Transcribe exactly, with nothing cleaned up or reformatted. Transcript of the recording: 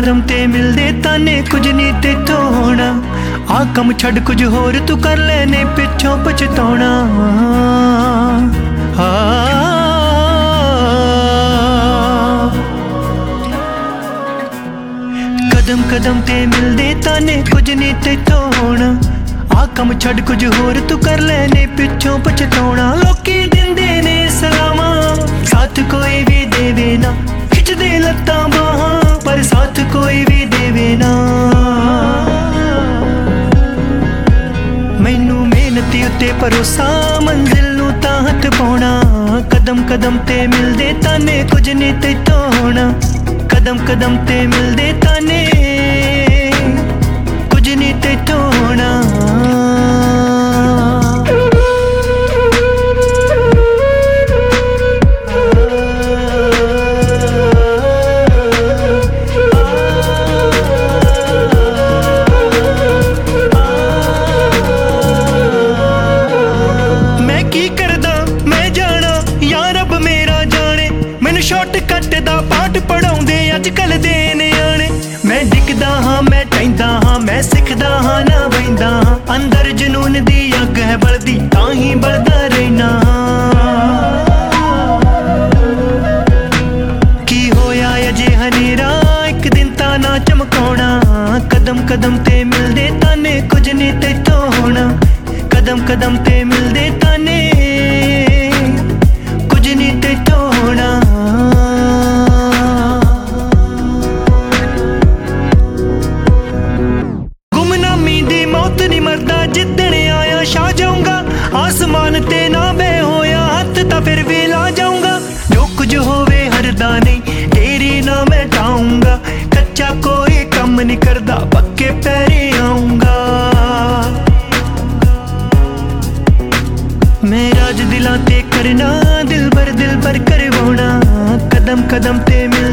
कदम ते मिलदे ताने कुछ नहीं तेथों होना। आ कम छड़ कुछ होर तू कर लेने पिछों पछताउणा। कदम कदम ते मिलदे ताने कुछ नहीं तेथों होना। आ कम छड़ कुछ होर तू कर लेने पिछों पछताउणा। लोकी दिंदे ने सलामा साथ कोई भी देवे ना, खिचदे लत्तां बाहां पर साथ कोई भी देवे ना। मैनू मेहनती उत्ते भरोसा मंजिल नू तां हथ पाउणा। कदम कदम ते मिलदे ताने कुछ नहीं तेथों होना। कदम कदम ते मिलदे ताने कुछ नहीं तेथों होना। शॉर्टकट दा पाठ पढ़ाउंदे अजकल दे न्याणे। मैं डिगदा हाँ मैं टैंदा हाँ मैं सिखदा हाँ ना बहिंदा हाँ। अंदर जनून दी अग है बलदी तां ही बलदा रहना। की होया अजे हनेरा एक दिन ता ना चमकाउणा। कदम कदम ते मिलदे ताने कुछ नहीं तेथों होना। कदम कदम ते मिलदे ताने कुछ नहीं तेथों होना। जिद्दण आया छा जाऊंगा आसमान ते ना बे होया हथ ता फिर भी ला जाऊंगा। जो कुछ होवे हरदा नहीं तेरी ना मैं ठाऊंगा। कच्चा कोई कम नहीं करदा पक्के पैरे आऊंगा। मैं राज दिलां ते करना दिल भर दिल भर करवाउणा। कदम कदम ते मिल